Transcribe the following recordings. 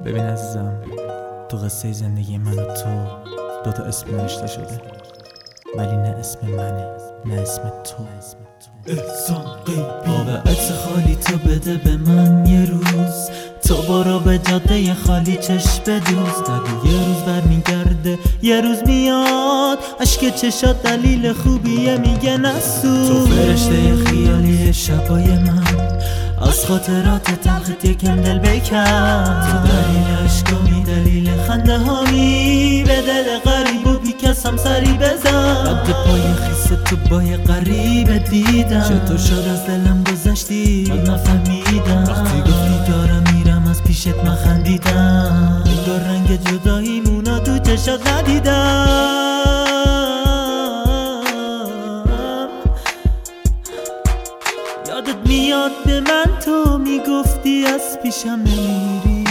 ببین عزیزم، تو قصه زندگی من و تو دوتا اسم نوشته شده، ولی نه اسم منه نه اسم تو. احسان قیبی با عکس خالی تو بده به من یه روز، تو برو به جاده خالی چشم بدوز. نگو یه روز برمیگرده یه روز میاد، اشک چشات دلیل خوبیه میگه نسوز. تو فرشته خیالی شبای من، از خاطرات تلخت یکم دل بکن. تو دلیل عشقامی دلیل خنده هامی، به دل غریب و بی کس هم سری بزن. رد پای خیس تو با یه غریب دیدم، چطور شد از دلم گذشتی من نفهمیدم. وقتی گفتی دارم میرم از پیشت من خندیدم، انگار رنگ جدایی مونا تو چشات ندیدم. یادت میاد به من تو میگفتی از پیشم نمیری،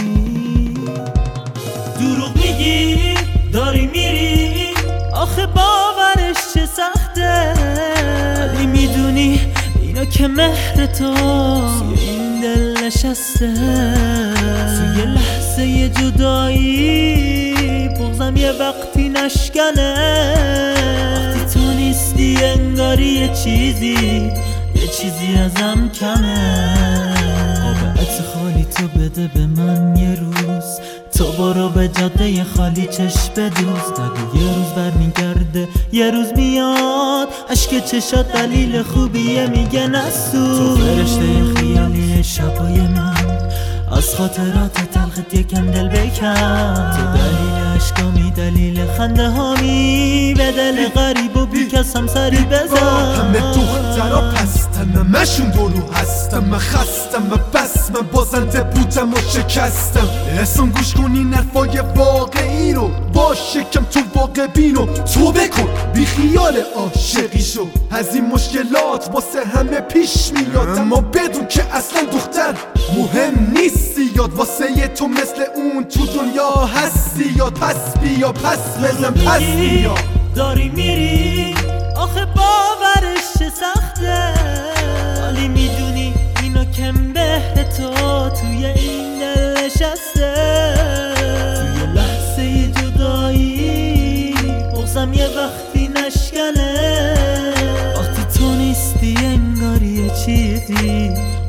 دروغ میگی داری میری، آخه باورش چه سخته. ولی میدونی اینا که مهر تو توی این دل نشسته. توی لحظه جدایی بغضم یه وقتی نشکنه. وقتی تو نیستی انگاری یه چیزی ازم کمه. آب عکس خالی تو بده به من یه روز، تو برو به جاده خالی چشم بدوز. نگو یه روز برمیگرده یه روز میاد، اشک چشات دلیل خوبیه میگه نسوز. تو فرشته خیالی شبای من، از خاطرات تلخت یکم دل بکن. تو دلیل عشقامی دلیل خنده هامی، به دل غریب و بی کس هم سری بزن. همه دخترها پستن، همشون دورو هستم. من خستم و بس، من بازنده بودم و شکستم. احسان گوش کن این حرفای واقعی رو، باش یکم تو واقع بینو تو بکن، بی خیال عاشقی شو. از این مشکلات واسه همه پیش میاد، اما بدون که اصلا دختر مهم نیستی. یاد واسه تو مثل اون تو دنیا هستی. یاد پس بیا پس بزن پس بیا. داری میری آخه باورش چه سخته، ولی میدونی اینا که مهر تو توی این دل نشسته. توی لحظه جدایی بغضم یه وقتی نشکنه. وقتی تو نیستی انگاری یه چیزی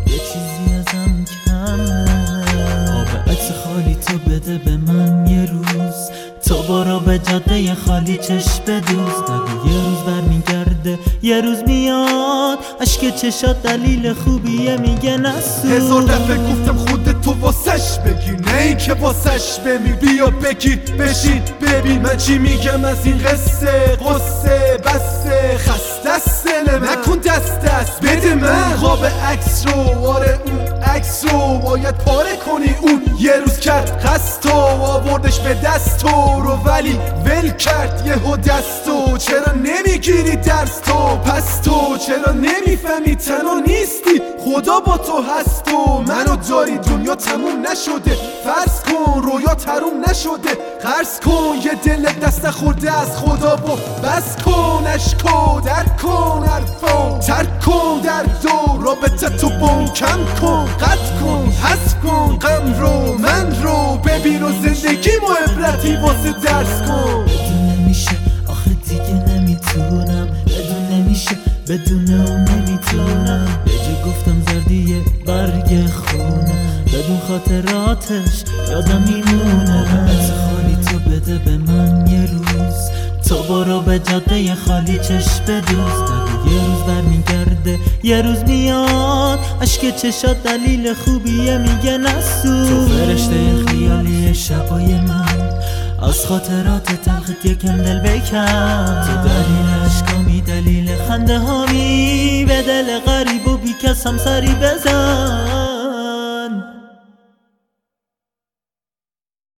ازم کمه. آب عکس خالی تو بده به من یه روز، تو برو به جاده خالی چشم بدوز. نگو یه روز برمیگرده یه روز میاد، اشک چشات دلیل خوبیه میگه نسوز. هزار دفعه گفتم خودت تو واسش بگیر، نه این که واسش بمیر. بیا بگیر بشین ببین من چی میگم از این قصه بسه. خسته است دل من، نکن دست بده من خواب عکس رو. آره اون عکس رو باید پاره کنی. اون یه روز کرد قصد تو، آوردش به دست تو رو، ولی ول کرد یهو دستو. چرا نمیگیری درس تو؟ پس تو چرا نمیفهمی تنها نیستی؟ خدا با تو هست و منو داری. دنیا تموم نشده، فرض کن رویا تموم نشده. قرض کن یه دل دست نخورده از خدا و بس کن اشکو درک کن حرفو ترک کن دردو. رابطه تو بون کم کن، قطع کن حذف کن غم رو من رو. ببین و زندگی ما عبرتی واسه درس کن. بدون نمیشه آخه دیگه نمیتونم، بدون نمیشه بدون اون نمیتونم. یه جا گفتم زردیه برگ خونم، بدون خاطراتش یادم میمونه. عکس خالی تو بده به من یه روز، تو برو به جاده خالی چشم بدوز. نگو یه روز برمیگرده یه روز میاد، اشک چشات دلیل خوبیه میگه نسوز. تو فرشته خیالی شبای من، از خاطرات تلخت یکم دل بکن. تو دلیل عشقامی دلیل خنده هامی، به دل غریب و بی کس هم سری بزن.